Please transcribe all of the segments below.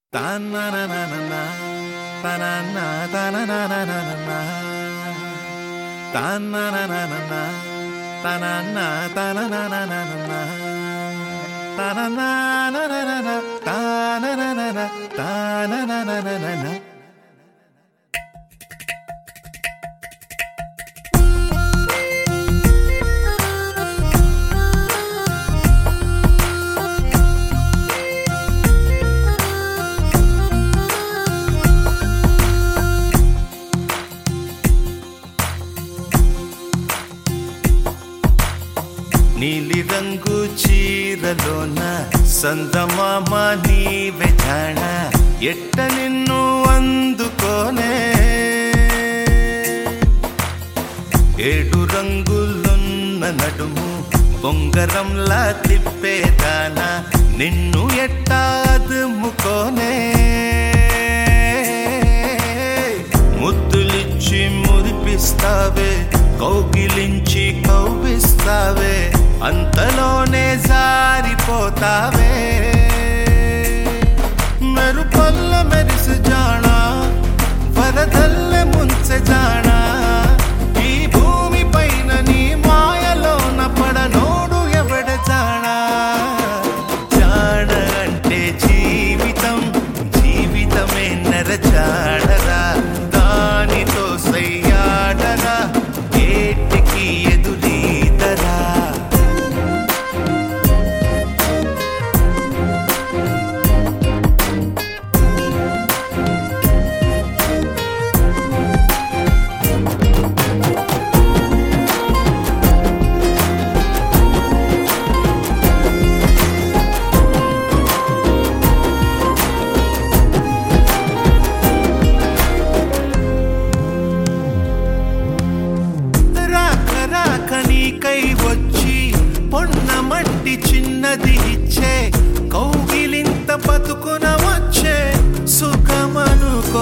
తాననననన తనన తననననన తాననననన తనన తననననన తననననన తానననన తాననననన నీలి రంగు చీరలోన సందమామ నీవే జాణ ఎట్ట నిన్ను అందుకోనే ఏడు రంగులున్న నడుము బొంగరంలా తిప్పేదానా నిన్ను ఎట్టా అదుముకోనే ముద్దులిచ్చి మురిపిస్తావే కౌగిలించి కౌగిస్తావే అంతలోనే జారిపోతావే మెరుపల్ల మెరిసి జానా వరదల్లె ముంచె జానా ఈ భూమి పైన నీ మాయలోన పడనోడు ఎవడ జానా జాణ అంటే జీవితం జీవితమే నర జాడరా దానితో సయ్యాడరా ఏటికి ఎదురీదరా కై వచ్చి పొన్నమంటి చిన్నది ఇచ్చే కౌగిలింత బతుకున వచ్చే సుఖమనుకో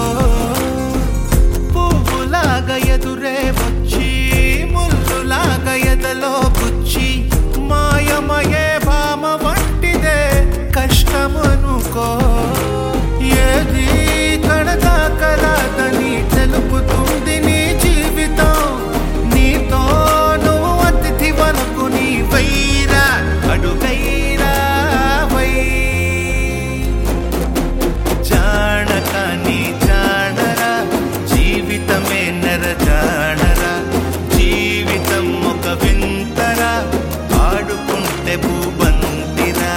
పువ్వులాగా ఎదురే వచ్చి ముల్లులాగా ఎదలో గుచ్చి మాయమయే భామ వంటిదే కష్టమనుకో ఏది కడదాకరాదని తెలుపుతుంది నీ జీవితం నీతో వరకు నీ వైరా అడుగైరా వై జానక నీ జానరా జీవితమే నర జానరా జీవితం ఒక వింతరా ఆడుకుంటే భూబంతిరా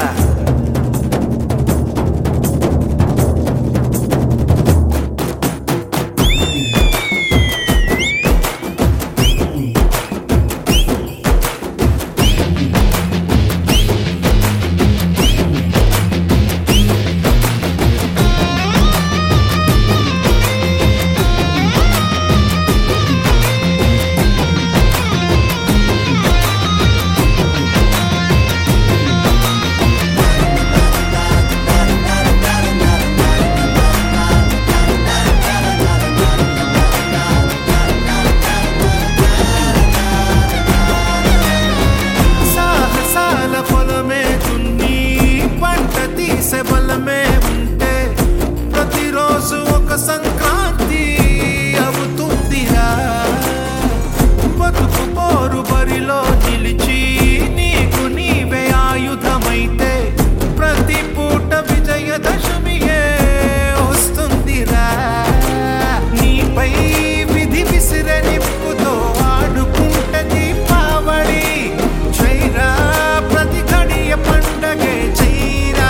బలమే ఉంటే ప్రతిరోజు ఒక సంక్రాంతి అవుతుందిరా బతుకు పోరు బరిలో నిలిచి నీకు నీవే ఆయుధమైతే ప్రతి పూట విజయదశమియే వస్తుందిరా నీపై విధి విసిరే నిప్పుతో ఆడుకుంటే దీపావళి చైరా ప్రతి గడియ పండగే చైరా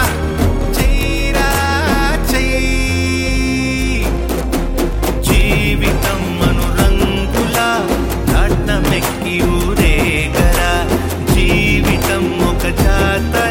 జీవితం అనురంగులా నాట్నమెక్కి ఊరేగరా జీవితం ఒక జాతర